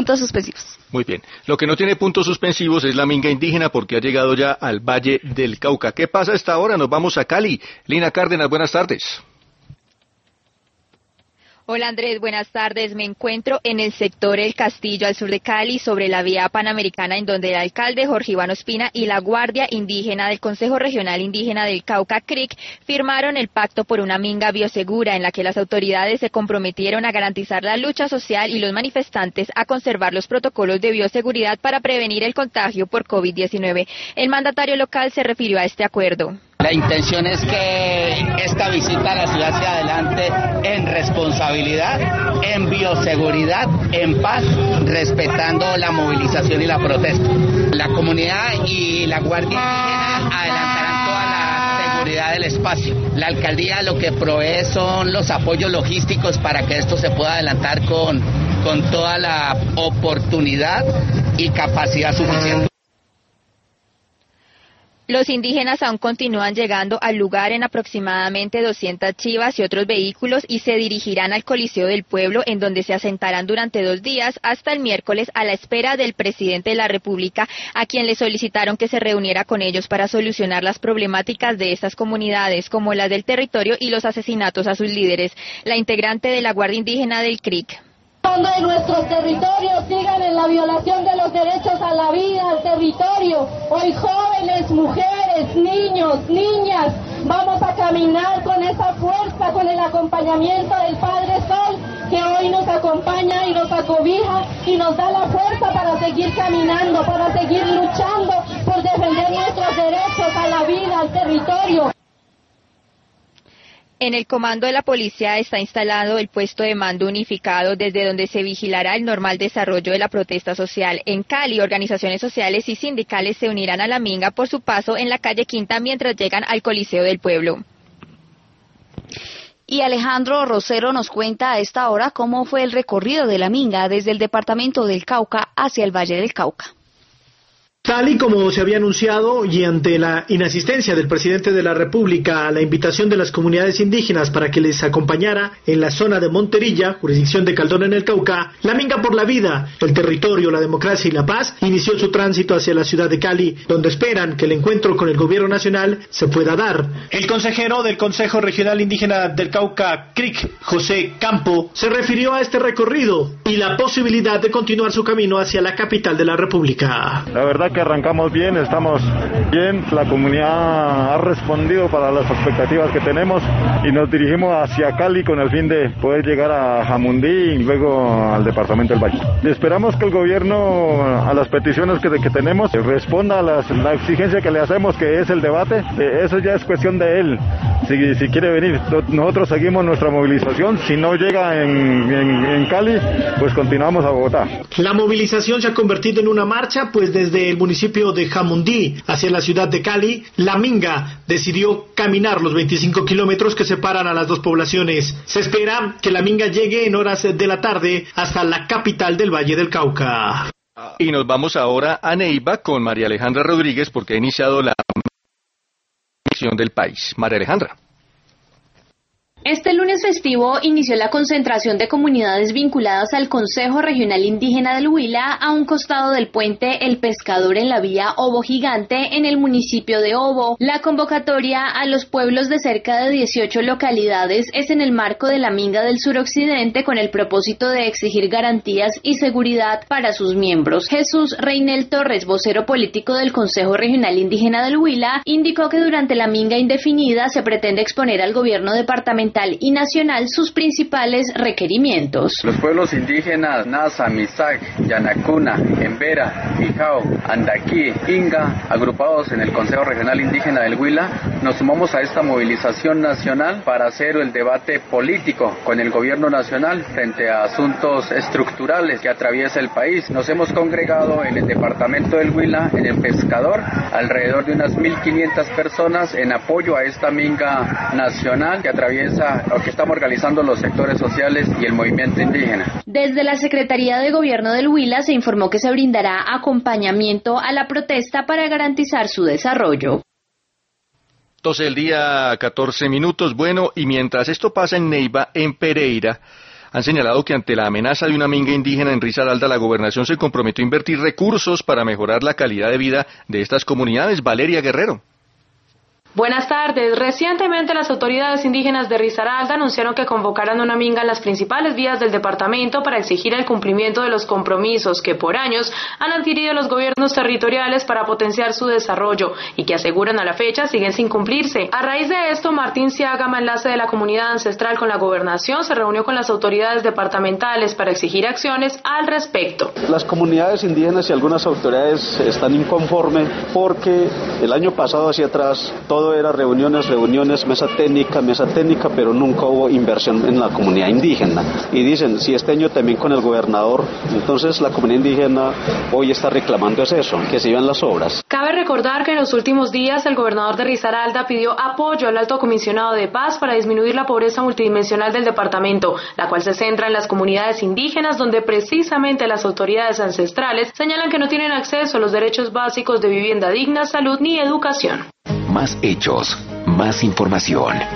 puntos suspensivos. Muy bien. Lo que no tiene puntos suspensivos es la minga indígena porque ha llegado ya al Valle del Cauca. ¿Qué pasa a esta hora? Nos vamos a Cali. Lina Cárdenas, buenas tardes. Hola Andrés, buenas tardes. Me encuentro en el sector El Castillo, al sur de Cali, sobre la vía panamericana, en donde el alcalde Jorge Iván Ospina y la Guardia Indígena del Consejo Regional Indígena del Cauca, CRIC, firmaron el pacto por una minga biosegura, en la que las autoridades se comprometieron a garantizar la lucha social y los manifestantes a conservar los protocolos de bioseguridad para prevenir el contagio por COVID-19. El mandatario local se refirió a este acuerdo. La intención es que esta visita a la ciudad sea adelante en responsabilidad, en bioseguridad, en paz, respetando la movilización y la protesta. La comunidad y la Guardia Indígena adelantarán toda la seguridad del espacio. La alcaldía lo que provee son los apoyos logísticos para que esto se pueda adelantar con toda la oportunidad y capacidad suficiente. Los indígenas aún continúan llegando al lugar en aproximadamente 200 chivas y otros vehículos y se dirigirán al Coliseo del Pueblo, en donde se asentarán durante 2 días hasta el miércoles a la espera del presidente de la República, a quien le solicitaron que se reuniera con ellos para solucionar las problemáticas de estas comunidades, como las del territorio y los asesinatos a sus líderes. La integrante de la Guardia Indígena del CRIC. Cuando en nuestros territorios sigan en la violación de los derechos a la vida, al territorio, hoy jóvenes, mujeres, niños, niñas, vamos a caminar con esa fuerza, con el acompañamiento del Padre Sol, que hoy nos acompaña y nos acobija y nos da la fuerza para seguir caminando, para seguir luchando por defender nuestros derechos a la vida, al territorio. En el comando de la policía está instalado el puesto de mando unificado, desde donde se vigilará el normal desarrollo de la protesta social. En Cali, organizaciones sociales y sindicales se unirán a la minga por su paso en la calle Quinta mientras llegan al Coliseo del Pueblo. Y Alejandro Rosero nos cuenta a esta hora cómo fue el recorrido de la minga desde el departamento del Cauca hacia el Valle del Cauca. Tal y como se había anunciado y ante la inasistencia del presidente de la República a la invitación de las comunidades indígenas para que les acompañara en la zona de Monterilla, jurisdicción de Caldón en el Cauca, la Minga por la Vida, el territorio, la democracia y la paz inició su tránsito hacia la ciudad de Cali, donde esperan que el encuentro con el gobierno nacional se pueda dar. El consejero del Consejo Regional Indígena del Cauca, CRIC, José Campo, se refirió a este recorrido y la posibilidad de continuar su camino hacia la capital de la República. La verdad que arrancamos bien, estamos bien, la comunidad ha respondido para las expectativas que tenemos y nos dirigimos hacia Cali con el fin de poder llegar a Jamundí y luego al departamento del Valle. Esperamos que el gobierno a las peticiones que tenemos responda a la exigencia que le hacemos, que es el debate. Eso ya es cuestión de él, si quiere venir. Nosotros seguimos nuestra movilización, si no llega en Cali, pues continuamos a Bogotá. La movilización se ha convertido en una marcha, pues desde el municipio de Jamundí hacia la ciudad de Cali, la Minga decidió caminar los 25 kilómetros que separan a las dos poblaciones. Se espera que la Minga llegue en horas de la tarde hasta la capital del Valle del Cauca. Y nos vamos ahora a Neiva con María Alejandra Rodríguez porque ha iniciado la misión del país. María Alejandra. Este lunes festivo inició la concentración de comunidades vinculadas al Consejo Regional Indígena del Huila a un costado del puente El Pescador en la vía Obo Gigante en el municipio de Obo. La convocatoria a los pueblos de cerca de 18 localidades es en el marco de la Minga del Suroccidente con el propósito de exigir garantías y seguridad para sus miembros. Jesús Reinel Torres, vocero político del Consejo Regional Indígena del Huila, indicó que durante la Minga indefinida se pretende exponer al gobierno departamental y nacional sus principales requerimientos. Los pueblos indígenas Nasa, Misak, Yanacuna, Embera, Fijao, Andaquí, Inga, agrupados en el Consejo Regional Indígena del Huila, nos sumamos a esta movilización nacional para hacer el debate político con el gobierno nacional frente a asuntos estructurales que atraviesa el país. Nos hemos congregado en el departamento del Huila, en el Pescador, alrededor de unas 1.500 personas en apoyo a esta minga nacional que atraviesa o que estamos organizando los sectores sociales y el movimiento indígena. Desde la Secretaría de Gobierno del Huila se informó que se brindará acompañamiento a la protesta para garantizar su desarrollo. 12 del día, 14 minutos. Bueno, y mientras esto pasa en Neiva, en Pereira, han señalado que ante la amenaza de una minga indígena en Risaralda, la gobernación se comprometió a invertir recursos para mejorar la calidad de vida de estas comunidades. Valeria Guerrero. Buenas tardes. Recientemente las autoridades indígenas de Risaralda anunciaron que convocarán una minga en las principales vías del departamento para exigir el cumplimiento de los compromisos que por años han adquirido los gobiernos territoriales para potenciar su desarrollo y que aseguran a la fecha siguen sin cumplirse. A raíz de esto, Martín Ciágama, enlace de la comunidad ancestral con la gobernación, se reunió con las autoridades departamentales para exigir acciones al respecto. Las comunidades indígenas y algunas autoridades están inconformes porque el año pasado hacia atrás todo era reuniones, mesa técnica, pero nunca hubo inversión en la comunidad indígena. Y dicen, si este año también con el gobernador, entonces la comunidad indígena hoy está reclamando es eso, que se iban las obras. Cabe recordar que en los últimos días el gobernador de Risaralda pidió apoyo al Alto Comisionado de Paz para disminuir la pobreza multidimensional del departamento, la cual se centra en las comunidades indígenas, donde precisamente las autoridades ancestrales señalan que no tienen acceso a los derechos básicos de vivienda digna, salud ni educación. Más hechos, más información.